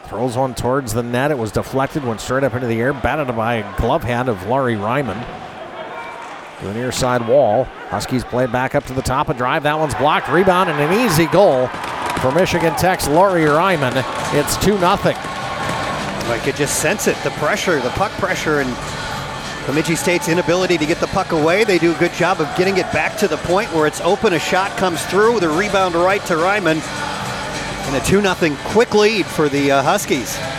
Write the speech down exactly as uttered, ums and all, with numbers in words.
Throws one towards the net. It was deflected, went straight up into the air, batted by a glove hand of Laurie Ryman. To the near side wall. Huskies play back up to the top, a drive. That one's blocked. Rebound and an easy goal for Michigan Tech's Laurie Ryman. It's two nothing. I could just sense it, the pressure, the puck pressure, and Bemidji State's inability to get the puck away. They do a good job of getting it back to the point where it's open. A shot comes through, the rebound right to Ryman, and a two nothing quick lead for the uh, Huskies.